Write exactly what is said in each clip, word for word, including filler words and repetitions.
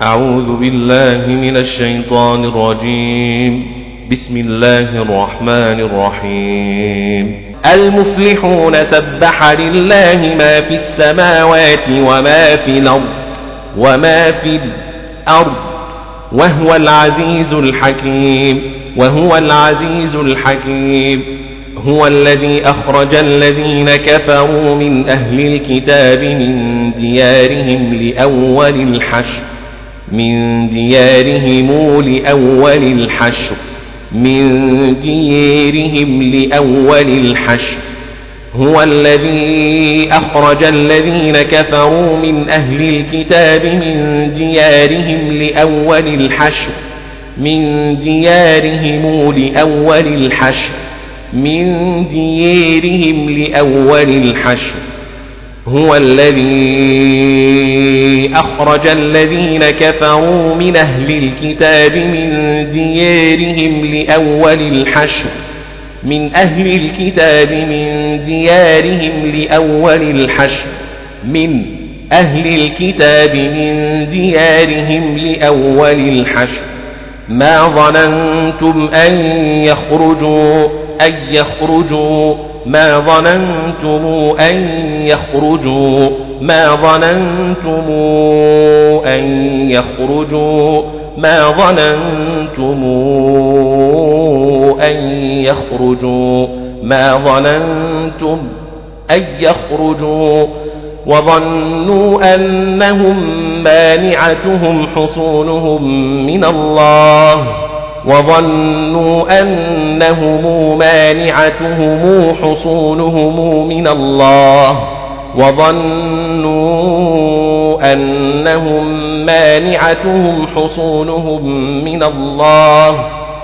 أعوذ بالله من الشيطان الرجيم. بسم الله الرحمن الرحيم. المفلحون سبح لله ما في السماوات وما في الأرض وما في الأرض وهو العزيز الحكيم وهو العزيز الحكيم. هو الذي أخرج الذين كفروا من أهل الكتاب من ديارهم لأول الحشر من ديارهم لأول الحشر من ديارهم لأول الحشر. هو الذي أخرج الذين كفروا من أهل الكتاب من ديارهم لأول الحشر من ديارهم لأول الحشر من ديارهم لأول الحشر. هو الذي أخرج الذين كفروا من أهل الكتاب من ديارهم لأول الحشر من أهل الكتاب من ديارهم لأول الحشر من أهل الكتاب من ديارهم لأول الحشر. ما ظننتم أن يخرجوا أن يخرجوا ما ظننتم أن يخرجوا ما ظننتم أن يخرجوا ما ظننتم أن يخرجوا ما ظننتم أن يخرجوا وظنوا أنهم مانعتهم حصونهم من الله وظنوا أنهم مانعتهم حصونهم من الله وظنوا أنهم مانعتهم حصونهم من الله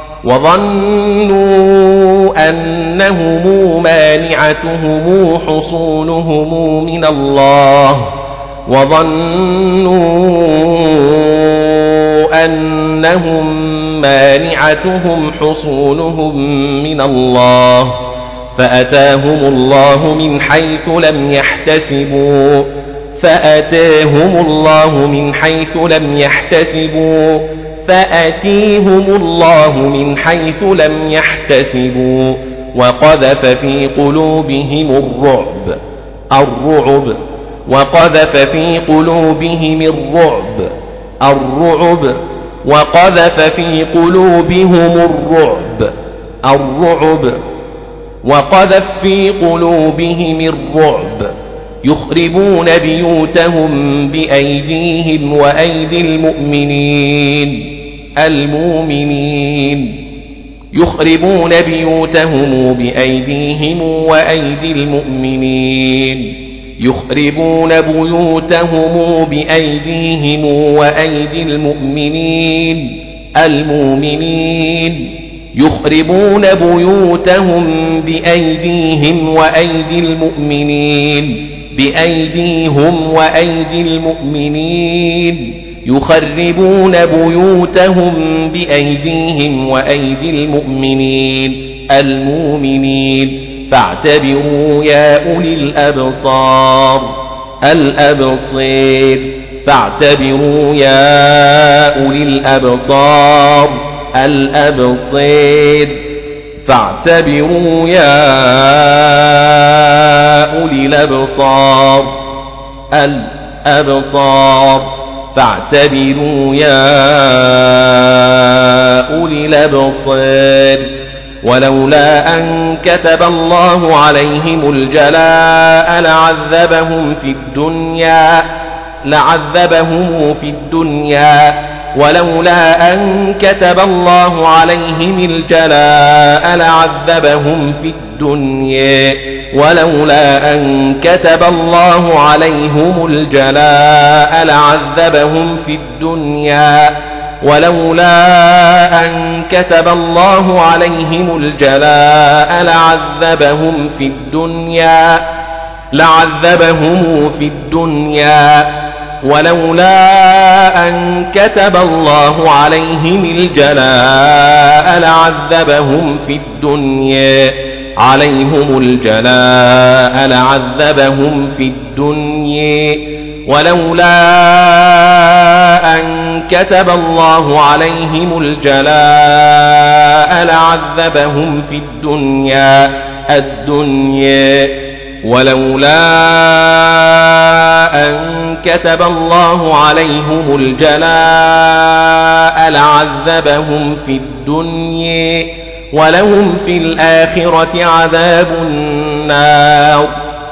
وظنوا أنهم مانعتهم حصونهم من الله وظنوا أنهم مانعتهم حصونهم من الله فأتاهم الله من حيث لم يحتسبوا فأتاهم الله من حيث لم يحتسبوا فأتيهم الله من حيث لم يحتسبوا وقذف في قلوبهم الرعب الرعب وقذف في قلوبهم الرعب الرعب وقذف في قلوبهم الرعب الرعب وقذف في قلوبهم الرعب يخربون بيوتهم بأيديهم وأيدي المؤمنين المؤمنين يخربون بيوتهم بأيديهم وأيدي المؤمنين يخربون بيوتهم بأيديهم وأيدي المؤمنين المؤمنين يخربون بيوتهم بأيديهم وأيدي المؤمنين بأيديهم وأيدي المؤمنين يخربون بيوتهم بأيديهم وأيدي المؤمنين المؤمنين فاعتبروا يا أولي الأبصار الأبصير فاعتبروا يا أولي الأبصار الأبصير فاعتبروا يا أولي الأبصار الأبصار فاعتبروا يا أولي الأبصار. ولولا أن كتب الله عليهم الجلاء لعذبهم في الدنيا لعذبهم في الدنيا ولولا أن كتب الله عليهم الجلاء لعذبهم في الدنيا ولولا أن كتب الله عليهم الجلاء لعذبهم في الدنيا ولولا أن كتب الله عليهم الجلاء لعذبهم في الدنيا لعذبهم في الدنيا ولولا أن كتب الله عليهم الجلاء لعذبهم في الدنيا عليهم الجلاء لعذبهم في الدنيا ولولا أن كتب الله عليهم الجلاء لعذبهم في الدنيا الدنيا ولولا أن كتب الله عليهم الجلاء لعذبهم في الدنيا ولهم في الآخرة عذاب النار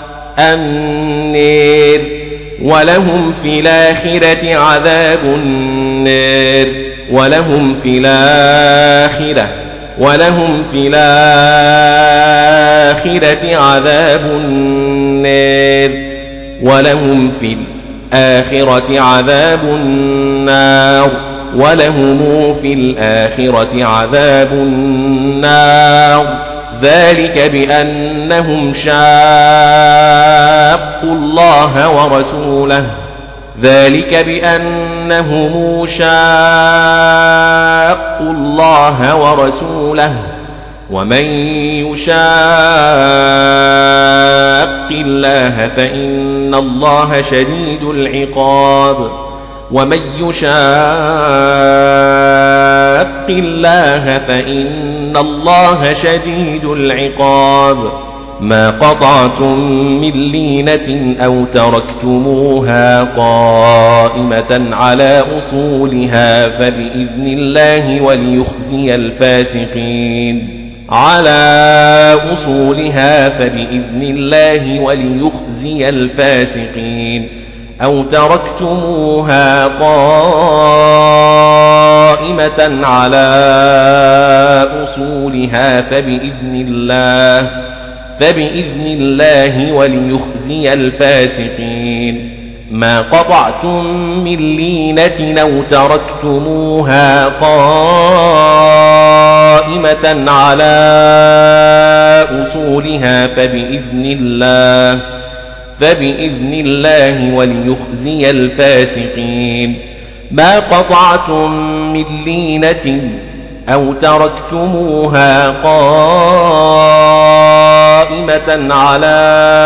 النار ولهم في الآخرة عذاب النار ولهم في الآخرة ولهم في الآخرة عذاب النار ولهم في الآخرة عذاب النار ولهم في الآخرة عذاب النار ذلك بأنهم شاقوا الله ورسوله ذلك بأنهم شاقوا الله ورسوله ومن يشاق الله فإن الله شديد العقاب ومن يشاق الله فإن الله شديد العقاب ما قطعتم من لينة أو تركتموها قائمة على أصولها فبإذن الله وليخزي الفاسقين على أصولها فبإذن الله وليخزي الفاسقين أو تركتموها قائمة على أصولها فبإذن الله فبإذن الله وليخزي الفاسقين ما قطعتم من لينة أو تركتموها قائمة على أصولها فبإذن الله فبإذن الله وليخزي الفاسقين ما قطعتم من لينة أو تركتموها قائمة على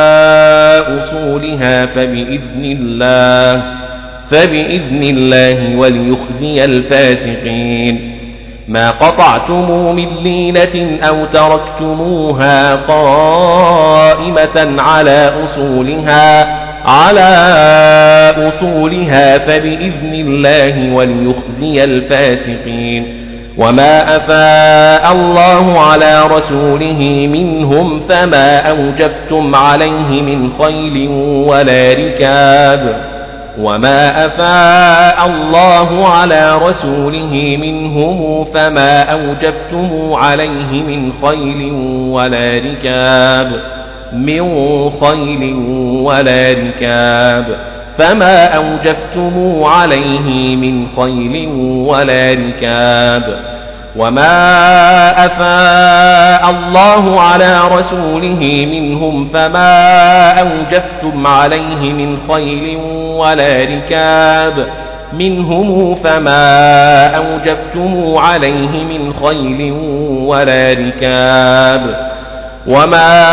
أصولها فبإذن الله فبإذن الله وليخزي الفاسقين ما قطعتم من لينة أو تركتموها قائمة على أصولها على أصولها فبإذن الله وليخزي الفاسقين وما أفاء الله على رسوله منهم فما أوجفتم عليه من خيل ولا ركاب وما أفاء الله على رسوله منهم فما أوجفتم عليه من خيل ولا ركاب من خيل ولا ركاب فما أوجفتم عليه من خيل ولا ركاب وما أفاء الله على رسوله منهم فما أوجفتم عليه من خيل ولا ركاب منهم فما أوجفتم عليه من خيل ولا ركاب وما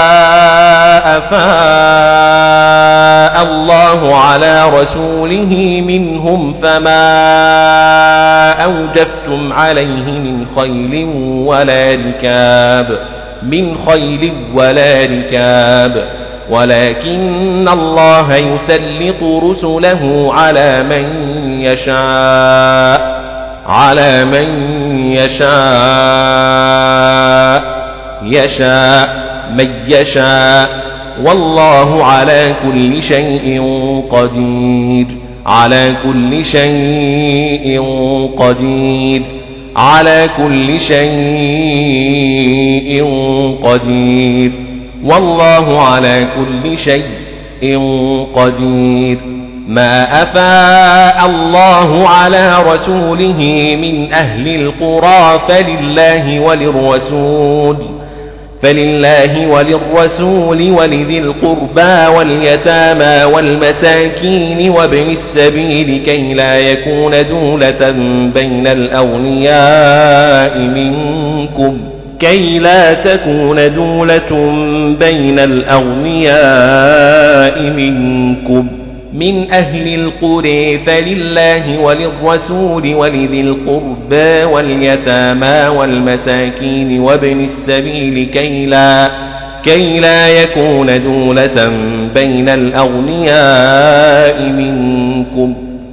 أفاء الله على رسوله منهم فما أوجفتم عليه من خيل ولا ركاب من خيل ولا ركاب ولكن الله يسلط رسله على من يشاء على من يشاء يشاء من يشاء والله على كل شيء قدير على كل شيء قدير على كل شيء قدير والله على كل شيء قدير ما أفاء الله على رسوله من أهل القرى فلله وللرسول فلله وللرسول ولذي القربى واليتامى والمساكين وابن السبيل كي لا يكون دولة بين الأغنياء منكم كي لا تكون دولة بين الأغنياء منكم من أهل القرى فلله وللرسول ولذي القربى واليتامى والمساكين وابن السبيل كي لا, كي لا يكون دولة بين الأغنياء منكم.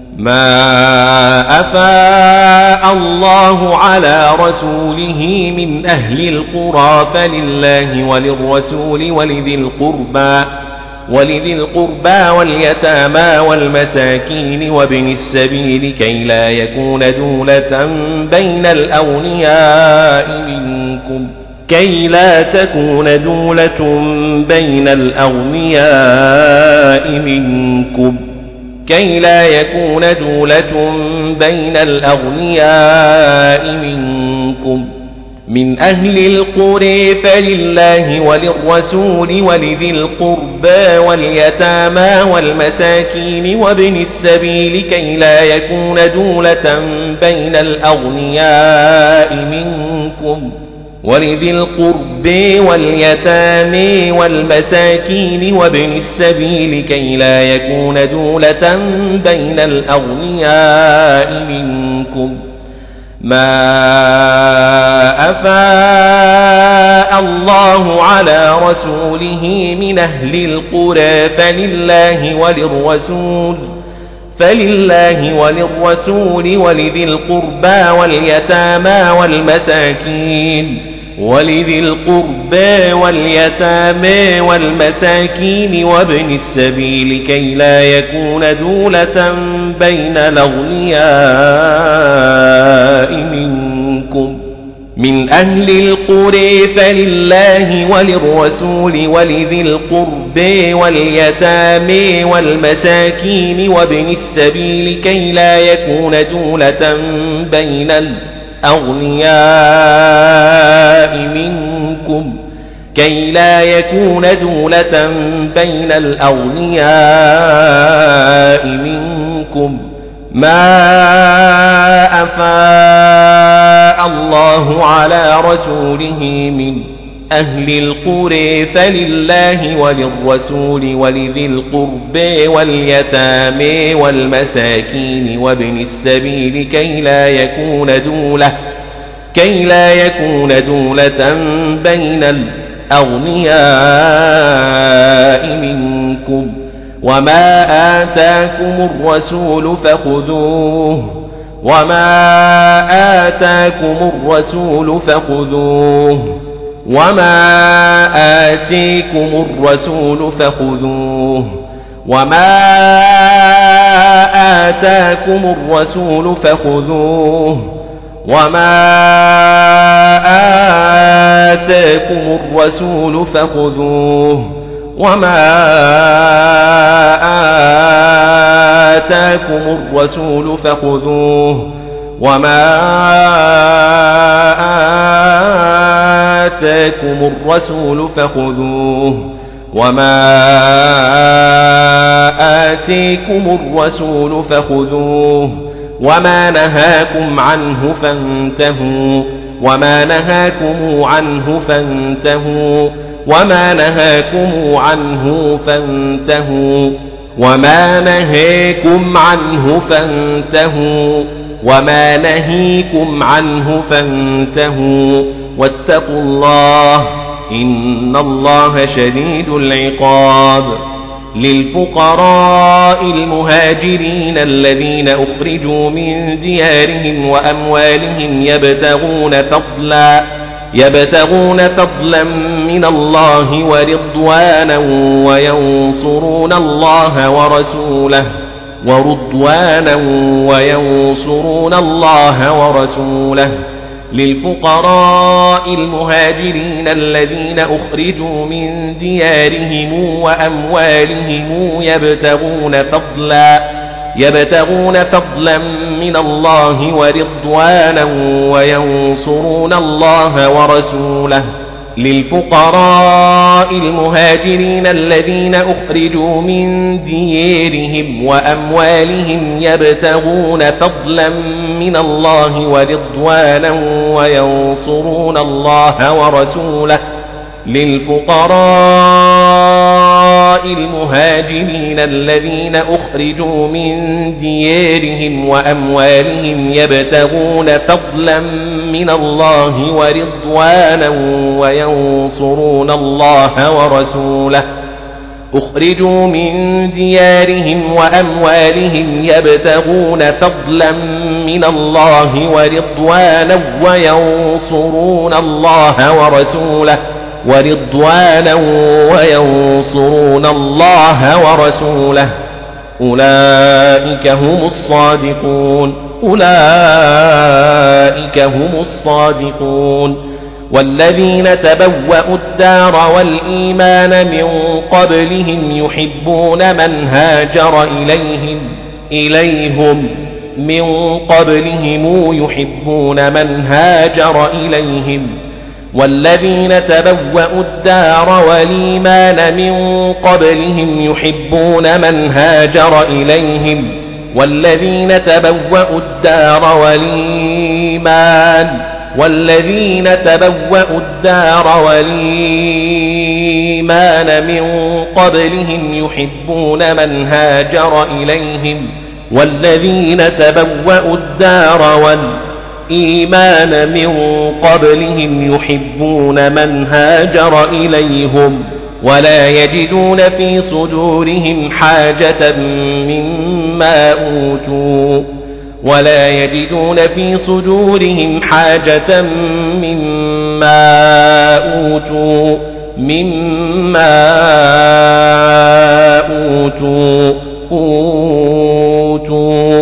ما أفاء الله على رسوله من أهل القرى فلله وللرسول ولذي القربى ولذي القربى واليتامى والمساكين وابن السبيل كي لا يكون دولة بين الأغنياء منكم كي لا تكون دولة بين الأغنياء منكم كي لا يكون دولة بين الأغنياء منكم. من أهل القرى فلله وللرسول ولذي القربى واليتامى والمساكين وابن السبيل كي لا يكون دولة بين الأغنياء منكم ولذي القربى واليتامى والمساكين وابن السبيل كي لا يكون دولة بين الأغنياء منكم. ما أفاء الله على رسوله من أهل القرى فلله وللرسول فلله وللرسول ولذي القربى واليتامى والمساكين ولذي القربى واليتامى والمساكين وابن السبيل كي لا يكون دولة بين الأغنياء منكم. من أهل القرى فلله وللرسول ولذي القربى واليتامى والمساكين وابن السبيل كي لا يكون دولة بين الأغنياء منكم كي لا يكون دولة بين الأغنياء منكم. ما أفاء الله على رسوله من أهل القرى فلله وللرسول ولذي القربى واليتامى والمساكين وابن السبيل كي لا يكون دولة كي لا يكون دولة بين الأغنياء منكم. وما آتاكم الرسول فخذوه وما آتاكم الرسول فخذوه وما آتيكم الرسول فخذوه وما آتاكم الرسول فخذوه وما آتاكم الرسول فخذوه وما آتاكم الرسول فخذوه وما آتاكم الرسول فخذوه وما آتيكم الرسول فخذوه وما نهاكم عنه فانتهوا وما نهاكم عنه فانتهوا وما نهاكم عنه فانتهوا وما نهاكم عنه فانتهوا وما نهيكم عنه فانتهوا واتقوا الله إن الله شديد العقاب. للفقراء المهاجرين الذين أخرجوا من ديارهم وأموالهم يبتغون فضلا يبتغون فضلا من الله ورضوانا وينصرون الله ورسوله ورضوانا وينصرون الله ورسوله. للفقراء المهاجرين الذين أخرجوا من ديارهم وأموالهم يبتغون فضلا يبتغون فضلا من الله ورضوانا وينصرون الله ورسوله. للفقراء المهاجرين الذين أخرجوا من ديارهم وأموالهم يبتغون فضلا من الله ورضوانا وينصرون الله ورسوله للفقراء المهاجرين الذين أخرجوا من ديارهم وأموالهم يبتغون فضلا من الله ورضوانا وينصرون الله ورسوله أخرجوا من ديارهم وأموالهم يبتغون فضلا من الله ورضوانا وينصرون الله ورسوله ورضوانا وينصرون الله ورسوله أولئك هم الصادقون أولئك هم الصادقون والذين تبوأوا الدار والإيمان من قبلهم يحبون من هاجر إليهم إليهم من قبلهم يحبون من هاجر إليهم والذين تبوأوا الدار والإيمان من قبلهم يحبون من هاجر إليهم والذين تبوأوا الدار والإيمان والذين تبوأوا الدار والإيمان من قبلهم يحبون من هاجر إليهم والذين تبوأوا الدار والإيمان من قبلهم يحبون من هاجر إليهم ولا يجدون في صدورهم حاجة مما أوتوا ولا يجدون في صدورهم حاجة مما أوتوا مما أوتوا أوتوا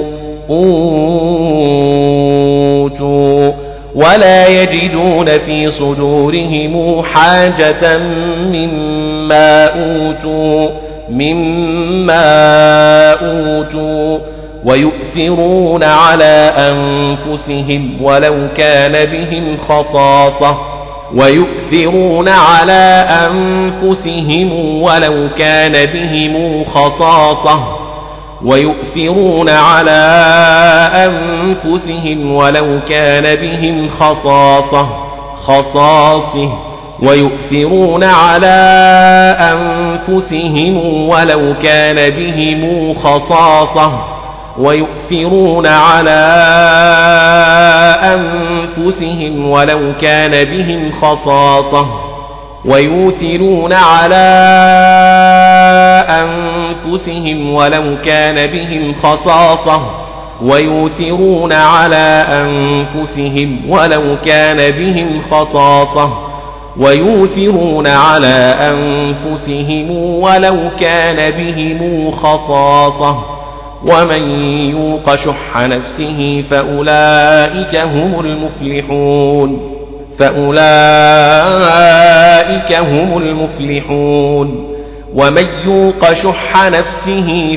أوتوا ولا يجدون في صدورهم حاجة مما أوتوا مما أوتوا ويؤثرون على أنفسهم ولو كان بهم خصاصة ويؤثرون على أنفسهم ولو كان بهم خصاصة ويؤثرون على أنفسهم ولو كان بهم خصاصة خصاصة ويؤثرون على أنفسهم ولو كان بهم خصاصة ويؤثرون على أنفسهم ولو كان بهم خصاصة ويؤثرون على أنفسهم ولو كان بهم خصاصة ويؤثرون على أنفسهم ولو كان بهم خصاصة ويؤثرون على أنفسهم ولو كان بهم خصاصة ومن يوق شح نفسه فأولئك هم المفلحون فأولئك هم المفلحون ومن يوق شح نفسه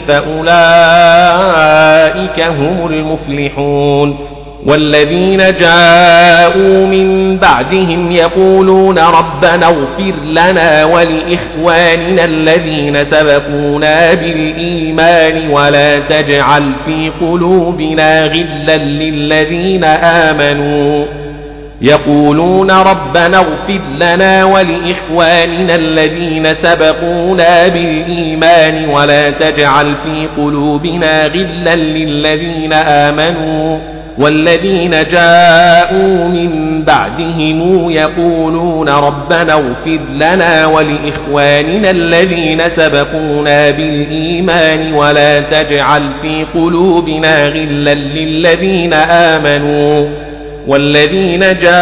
فأولئك هم المفلحون والذين جاءوا من بعدهم يقولون ربنا اغفر لنا ولإخواننا الذين سبقونا بالإيمان ولا تجعل في قلوبنا غلا للذين آمنوا يقولون ربنا اغفر لنا ولإخواننا الذين سبقونا بالإيمان ولا تجعل في قلوبنا غلا للذين آمنوا والذين جاءوا من بعدهم يقولون ربنا اغفر لنا ولإخواننا الذين سبقونا بالإيمان ولا تجعل في قلوبنا غلا للذين آمنوا والذين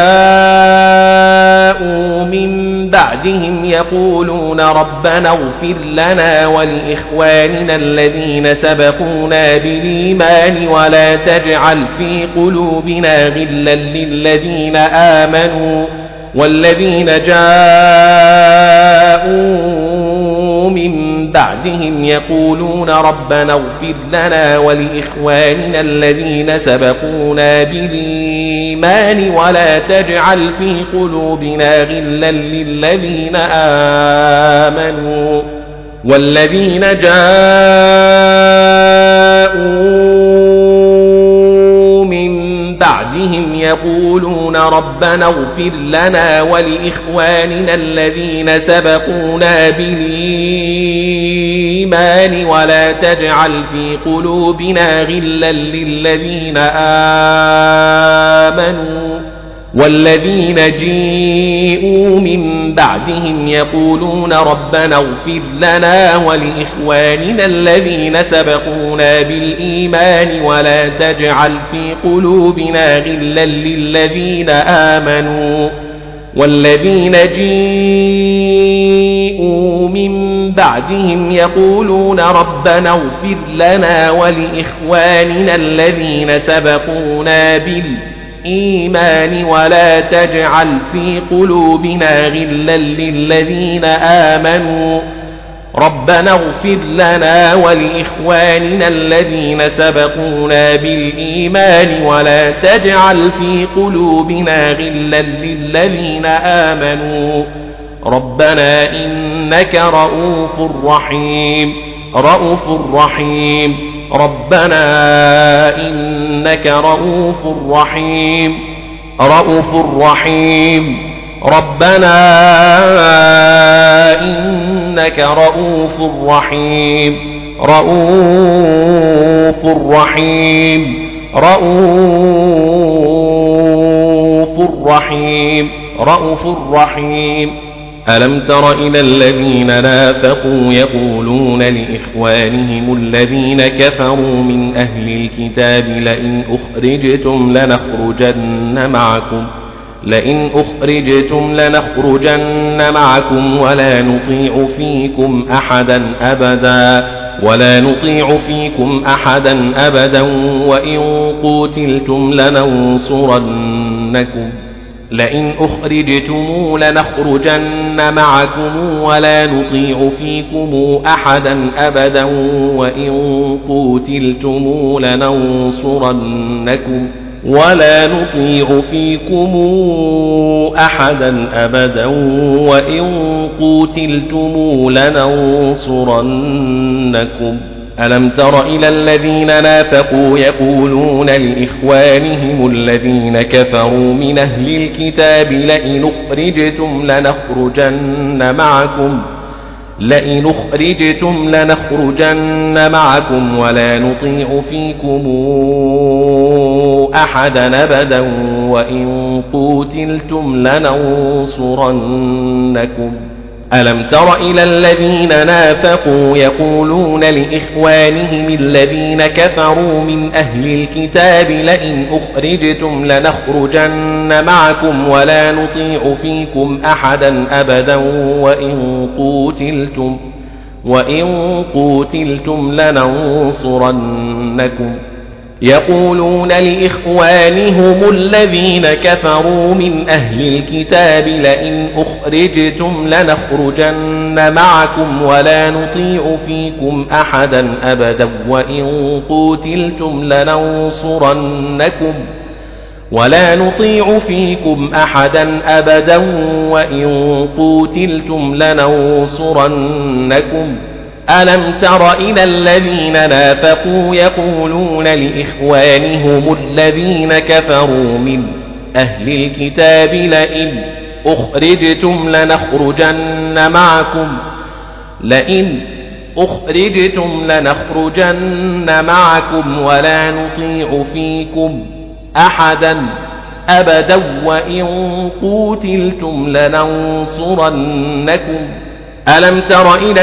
جاءوا من بعدهم يقولون ربنا اغفر لنا ولإخواننا الذين سبقونا بالإيمان ولا تجعل في قلوبنا غلا للذين آمنوا والذين جاءوا من بعدهم يقولون ربنا اغفر لنا ولإخواننا الذين سبقونا بالإيمان ولا تجعل في قلوبنا غلا للذين آمنوا والذين جاءوا من بعدهم يقولون ربنا اغفر لنا ولإخواننا الذين سبقونا بالإيمان ولا تجعل في قلوبنا غلا للذين آمنوا والذين جيءوا من بعدهم يقولون ربنا اغفر لنا ولإخواننا الذين سبقونا بالإيمان ولا تجعل في قلوبنا غلا للذين آمنوا والذين جيءوا من بعدهم يقولون ربنا اغفر لنا ولإخواننا الذين سبقونا بالإيمان إيمان ولا تجعل في قلوبنا غلا للذين آمنوا ربنا اغفر لنا ولإخواننا الذين سبقونا بالإيمان ولا تجعل في قلوبنا غلا للذين آمنوا ربنا إنك رؤوف رحيم رؤوف رحيم ربنا إنك رؤوف رحيم رؤوف رحيم ربنا إنك رؤوف رحيم رؤوف رحيم رؤوف رحيم رؤوف رحيم ألم تر إلى الذين نافقوا يقولون لإخوانهم الذين كفروا من أهل الكتاب لئن أخرجتم لنخرجن معكم لئن أخرجتم لنخرجن معكم ولا نطيع فيكم أحدا أبدا ولا نطيع فيكم أحدا أبدا وإن قوتلتم لننصرنكم لئن أخرجتم لنخرجن معكم ولا نطيع فيكم أحدا أبدا وإن قوتلتم لننصرنكم ولا نطيع فيكم أحدا أبدا وإن قوتلتم لننصرنكم ألم تر إلى الذين نافقوا يقولون لإخوانهم الذين كفروا من أهل الكتاب لئن أخرجتم لنخرجن معكم لئن أخرجتم لنخرجن معكم ولا نطيع فيكم أحدا أبدا وإن قوتلتم لننصرنكم ألم تر إلى الذين نافقوا يقولون لإخوانهم الذين كفروا من أهل الكتاب لئن أخرجتم لنخرجن معكم ولا نطيع فيكم أحدا أبدا وإن قوتلتم وإن قوتلتم لننصرنكم يقولون لإخوانهم الذين كفروا من أهل الكتاب لئن أخرجتم لنخرجن معكم ولا نطيع فيكم أحدا أبدا وإن قوتلتم لننصرنكم ولا نطيع فيكم أحدا أبدا وإن قوتلتم لننصرنكم ألم تر إلى الذين نافقوا يقولون لإخوانهم الذين كفروا من أهل الكتاب لئن أخرجتم لنخرجن معكم لئن أخرجتم لنخرجن معكم ولا نطيع فيكم أحدا أبدا وإن قوتلتم لننصرنكم ألم تر إلى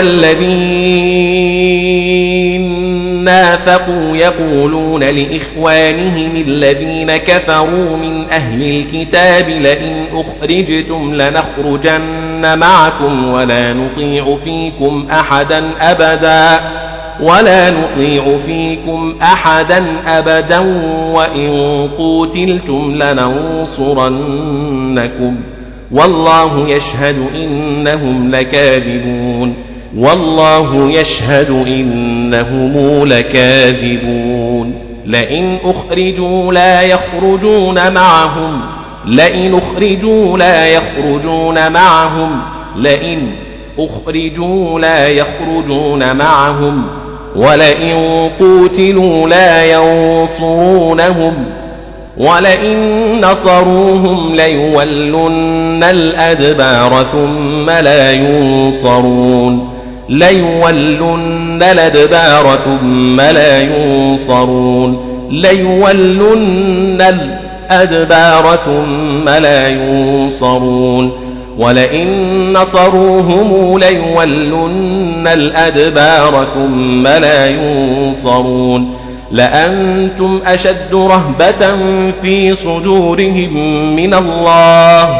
الذين نافقوا يقولون لإخوانهم الذين كفروا من أهل الكتاب لئن أخرجتم لنخرجن معكم ولا نطيع فيكم أحدا أبدا ولا نطيع فيكم أحدا أبدا وإن قوتلتم لننصرنكم والله يشهد إنهم لكاذبون والله يشهد إنهم لكاذبون لئن أخرجوا لا يخرجون معهم لئن أخرجوا لا يخرجون معهم لئن أخرجوا لا يخرجون معهم ولئن قوتلوا لا ينصرونهم ولئن نصروهم ليولن الأدبار ثم لا ينصرون ليولن الأدبار ثم لا ينصرون ليولن الأدبار ثم لا ينصرون ولئن نصروهم ليولن الأدبار ثم لا ينصرون لأنتم أشد رهبة في صدورهم من الله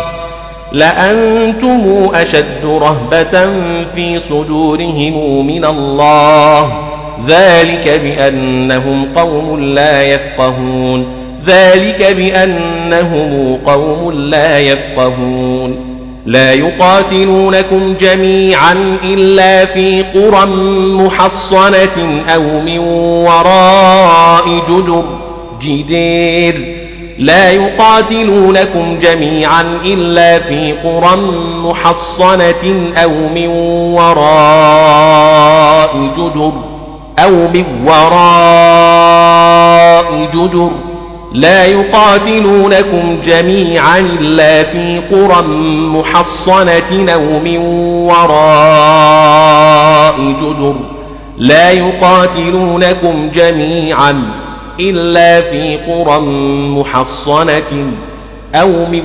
لأنتم أشد رهبة في صدورهم من الله ذلك بأنهم قوم لا يفقهون ذلك بأنهم قوم لا يفقهون لا يقاتلونكم جميعا إلا في قرى محصنة أو من وراء جدر جدير لا يقاتلونكم جميعا إلا في قرى محصنة أو من وراء جدر أو من وراء جدر لا يقاتلونكم جميعا إلا في قرى محصنة أو من وراء جدر لا يقاتلونكم جميعا إلا في قرى محصنة أو من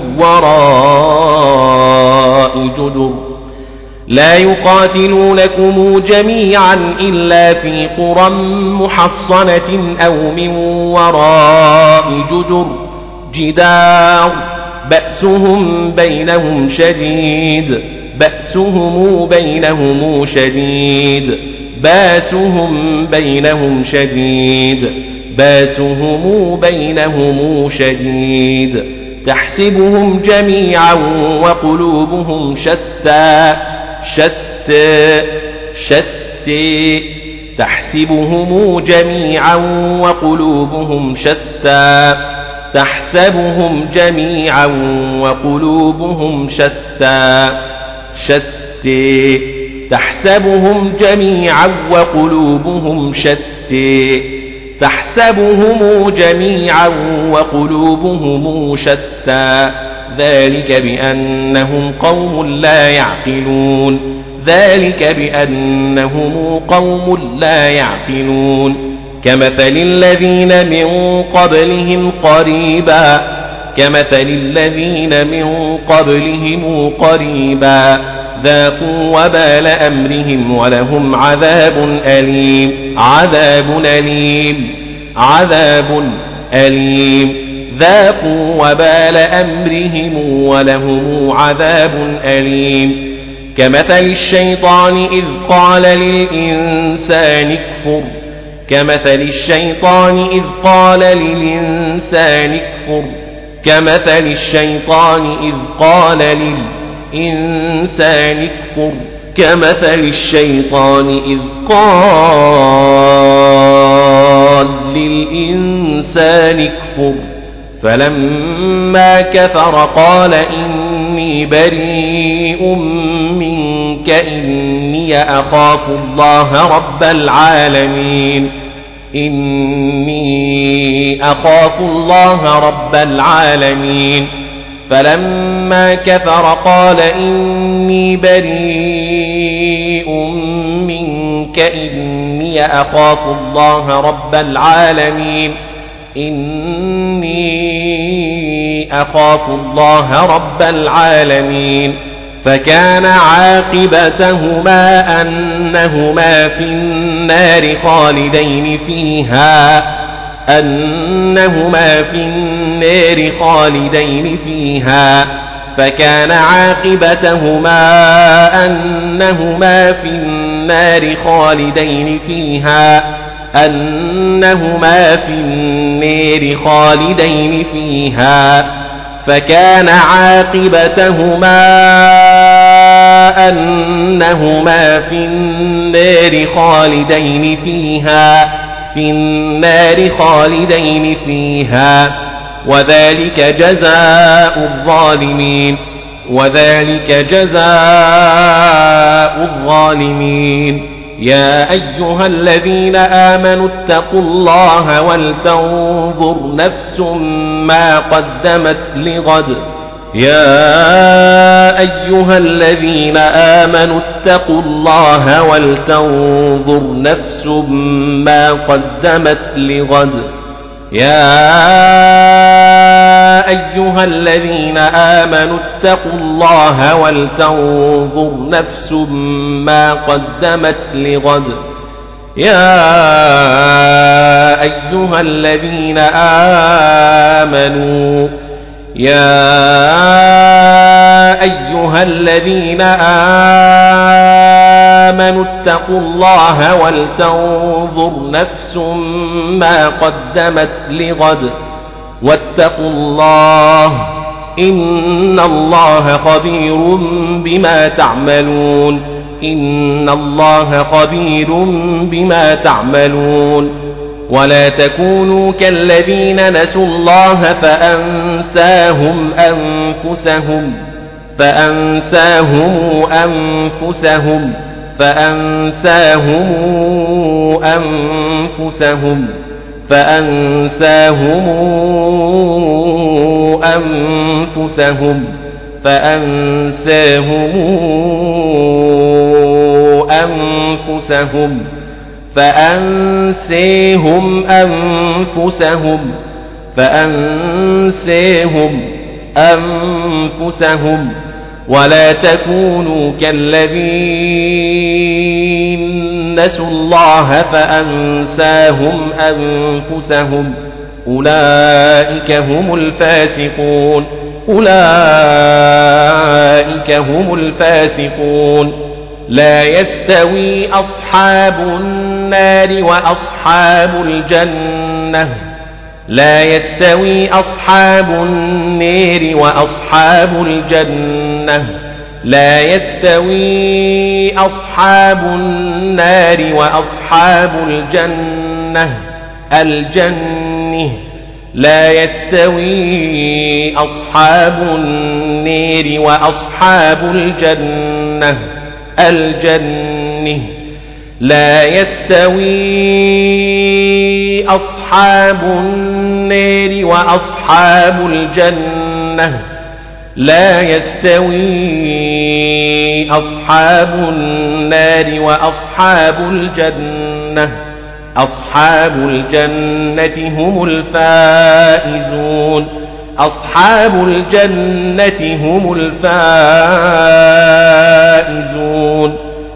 وراء جدر لا يقاتلونكم جميعا إلا في قرى محصنة أو من وراء جدر جدار بأسهم بينهم شديد بأسهم بينهم شديد باسهم بينهم شديد باسهم بينهم شديد تحسبهم جميعا وقلوبهم شتى شتى شتى تحسبهم جميعا وقلوبهم شتى تحسبهم جميعا وقلوبهم شتى شتى تحسبهم جميعا وقلوبهم شتى تحسبهم جميعا وقلوبهم شتى ذلك بأنهم قوم لا يعقلون ذلك بأنهم قوم لا يعقلون كمثل الذين من قبلهم قريبا كمثل الذين من قبلهم قريبا ذاقوا وبال أمرهم ولهم عذاب أليم عذاب أليم عذاب أليم ذاقوا وبال أمرهم ولهم عذاب أليم كمثل الشيطان إذ قال للإنسان اكفر كمثل الشيطان إذ قال للإنسان اكفر كمثل الشيطان إذ قال للإنسان اكفر كمثل الشيطان إذ قال للإنسان اكفر فلما كفر قال إني بريء منك إني أخاف الله رب العالمين إني أخاف الله رب العالمين فلما كفر قال إني بريء منك إني أخاف الله رب العالمين إني أخاف الله رب العالمين فكان عاقبتهما أنهما في النار خالدين فيها أنهما في النار خالدين فيها فكان عاقبتهما أنهما في النار خالدين فيها أنهما في النار خالدين فيها فكان عاقبتهما أنهما في النار خالدين فيها في النار خالدين فيها وذلك جزاء الظالمين وذلك جزاء الظالمين يا أيها الذين آمنوا اتقوا الله ولتنظر نفس ما قدمت لغد يا أيها الذين آمنوا اتقوا الله ولتنظر نفس ما قدمت لغد يا أيها الذين آمنوا اتقوا الله ولتنظر نفس ما قدمت لغد يا أيها الذين آمنوا يا أيها الذين آمنوا اتقوا الله ولتنظر نفس ما قدمت لغد واتقوا الله إن الله خبير بما تعملون إن الله خبير بما تعملون ولا تكونوا كالذين نسوا الله فأنساهم أنفسهم فأنساهم أنفسهم فأنساهم أنفسهم فأنساهم أنفسهم فأنساهم أنفسهم فأنسيهم أنفسهم فأنسيهم أنفسهم ولا تكونوا كالذين نسوا الله فأنساهم أنفسهم أولئك هم الفاسقون أولئك هم الفاسقون لا يستوي أصحاب النار وأصحاب الجنة لا يستوي أصحاب النار وأصحاب الجنة لا يستوي أصحاب النار وأصحاب الجنة الجنة لا يستوي أصحاب النار وأصحاب الجنة الجنة لا يستوي أصحاب النار وأصحاب الجنة لا يستوي أصحاب النار وأصحاب الجنة أصحاب الجنة هم الفائزون أصحاب الجنة هم الفائزون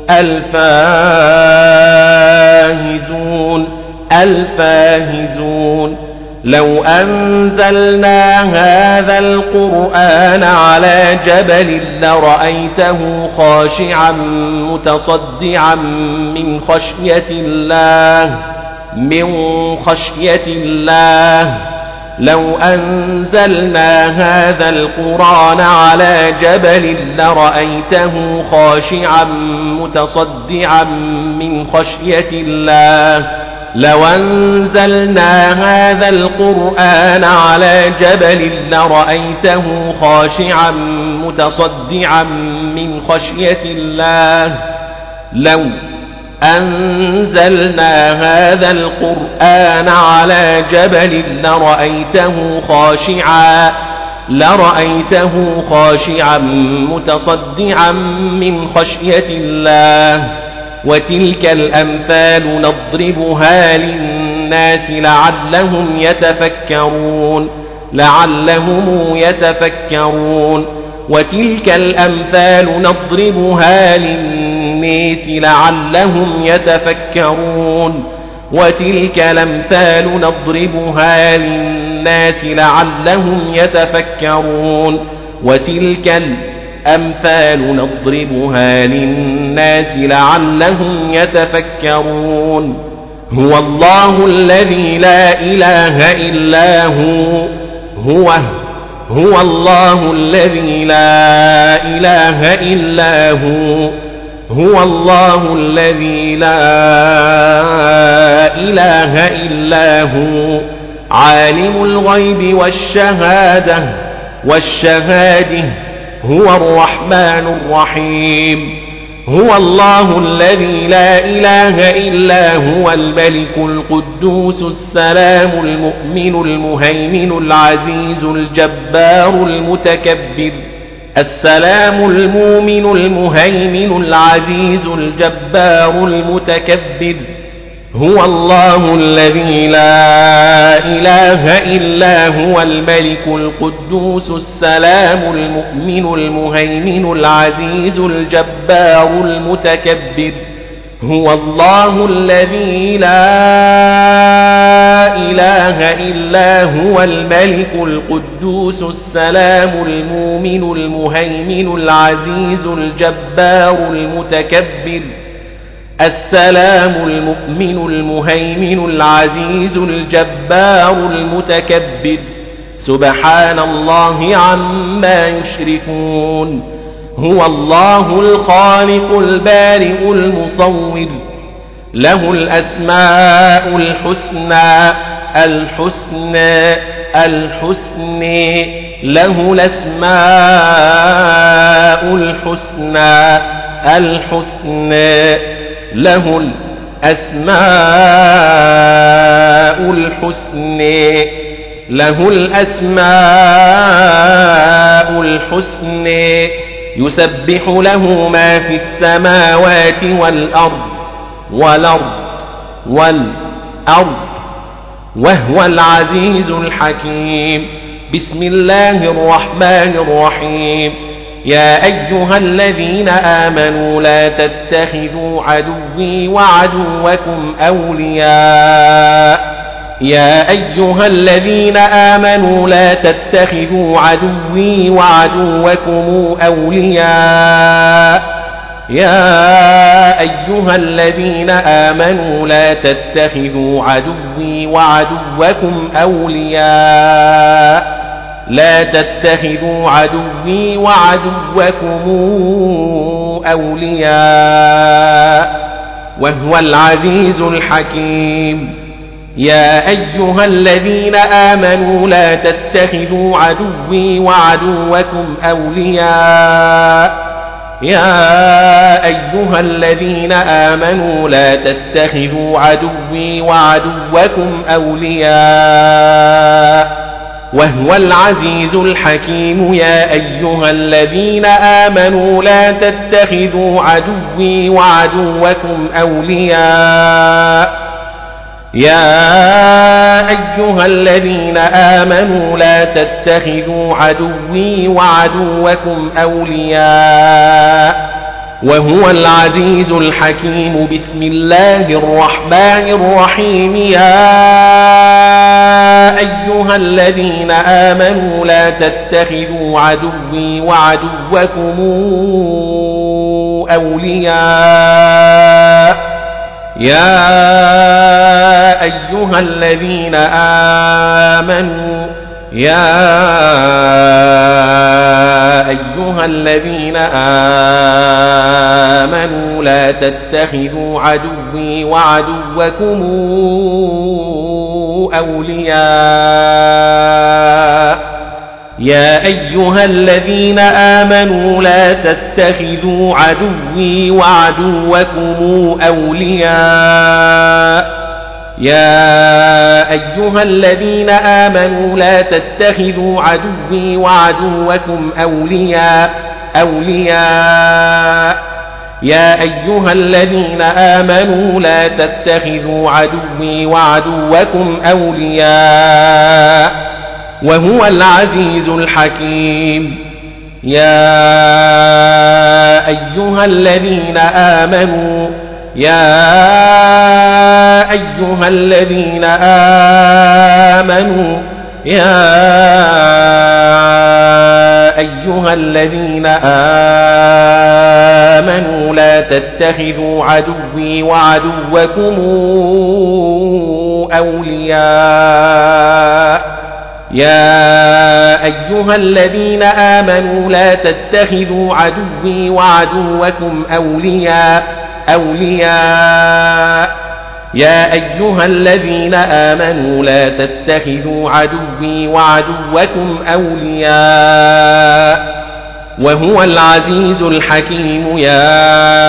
الفائزون الفائزون لو أنزلنا هذا القرآن على جبل لرأيته خاشعا متصدعا من خشية الله من خشية الله لو أنزلنا هذا القرآن على جبل لرأيته خاشعا متصدعا من خشية الله لو أنزلنا هذا القرآن على جبل لرأيته خاشعا متصدعا من خشية الله لو أنزلنا هذا القرآن على جبل لرأيته خاشعا لرأيته خاشعا متصدعا من خشية الله وتلك الأمثال نضربها للناس لعلهم يتفكرون لعلهم يتفكرون وتلك الأمثال نضربها للناس لعلهم يتفكرون وتلك الأمثال نضربها للناس لعلهم يتفكرون وتلك الأمثال نضربها للناس لعلهم يتفكرون هو الله الذي لا إله إلا هو هو هو الله الذي لا إله إلا هو هو الله الذي لا إله إلا هو عالم الغيب والشهادة والشهادة هو الرحمن الرحيم هو الله الذي لا إله إلا هو الملك القدوس السلام المؤمن المهيمن العزيز الجبار المتكبر السلام المؤمن المهيمن العزيز الجبار المتكبر هو الله الذي لا إله إلا هو الملك القدوس السلام المؤمن المهيمن العزيز الجبار المتكبر هو الله الذي لا إله إلا هو الملك القدوس السلام المؤمن المهيمن العزيز الجبار المتكبر السلام المؤمن المهيمن العزيز الجبار المتكبر سبحان الله عما يشركون هو الله الخالق البارئ المصور له الأسماء الحسنى الحسنى الحسنى له الأسماء الحسنى الحسنى له الأسماء الحسنى له الأسماء الحسنى يسبح له ما في السماوات والأرض والأرض والأرض وهو العزيز الحكيم بسم الله الرحمن الرحيم يا أيها الذين آمنوا لا تتخذوا عدوي وعدوكم أولياء يا أيها الذين آمنوا لا تتخذوا عدوي وعدوكم أولياء يا أيها الذين آمنوا لا تتخذوا عدوي وعدوكم أولياء لا تتخذوا عدوي وعدوكم أولياء وهو العزيز الحكيم يا أيها الذين آمنوا لا تتخذوا عدوي وعدوكم أولياء يا أيها الذين آمنوا لا تتخذوا عدوي وعدوكم أولياء وهو العزيز الحكيم يا أيها الذين آمنوا لا تتخذوا عدوي وعدوكم أولياء يا أيها الذين آمنوا لا تتخذوا عدوي وعدوكم أولياء وهو العزيز الحكيم بسم الله الرحمن الرحيم يا أيها الذين آمنوا لا تتخذوا عدوي وعدوكم أولياء يا أيها الذين آمنوا يا أيها الذين آمنوا لا تتخذوا عدوي وعدوكم أولياء يا أيها الذين آمنوا لا تتخذوا عدوي وعدوكم أولياء يا أيها الذين آمنوا لا تتخذوا عدوي وعدوكم أولياء أولياء يا أيها الذين آمنوا لا تتخذوا عدوي وعدوكم أولياء وهو العزيز الحكيم يا أيها الذين آمنوا يا أيها الذين آمنوا يا أيها الذين آمنوا لا تتخذوا عدوي وعدوكم أولياء يا أيها الذين آمنوا لا تتخذوا عدوي وعدوكم أولياء أولياء يا أيها الذين آمنوا لا تتخذوا عدوي وعدوكم أولياء وهو العزيز الحكيم. يا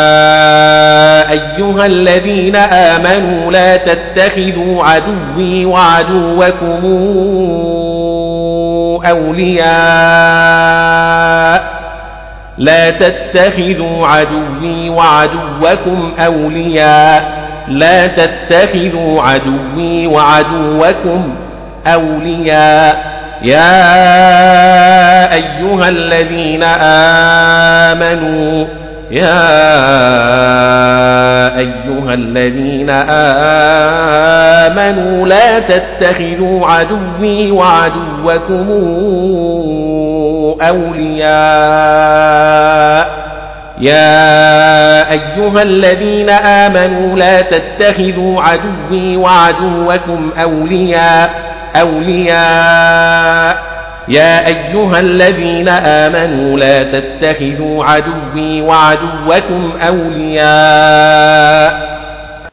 أيها الذين آمنوا لا تتخذوا عدوي وعدوكم أولياء لا تتخذوا عدوي وعدوكم أولياء لا تتخذوا عدوي وعدوكم أولياء. يا أيها الذين آمنوا يا أيها الذين آمنوا لا تتخذوا عدوي وعدوكم أولياء يا أيها الذين آمنوا لا تتخذوا عدوي وعدوكم أولياء أولياء يا أيها الذين آمنوا لا تتخذوا عدوي وعدوكم أولياء